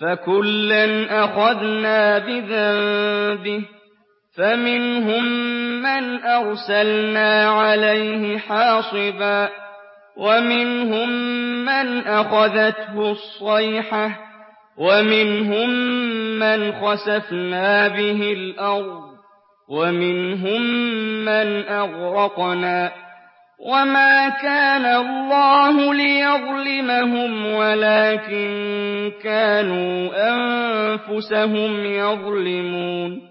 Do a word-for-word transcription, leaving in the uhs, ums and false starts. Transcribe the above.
فَكُلًّا أَخَذْنَا بِذَنبِهِ فَمِنْهُم مَّنْ أَرْسَلْنَا عَلَيْهِ حَاصِبًا وَمِنْهُم مَّنْ أَخَذَتْهُ الصَّيْحَةُ وَمِنْهُم مَّنْ خَسَفْنَا بِهِ الْأَرْضَ وَمِنْهُم مَّنْ أَغْرَقْنَا وَمَا كَانَ اللَّهُ لِيَظْلِمَهُمْ وَلَٰكِن كَانُوا أَنفُسَهُمْ يَظْلِمُونَ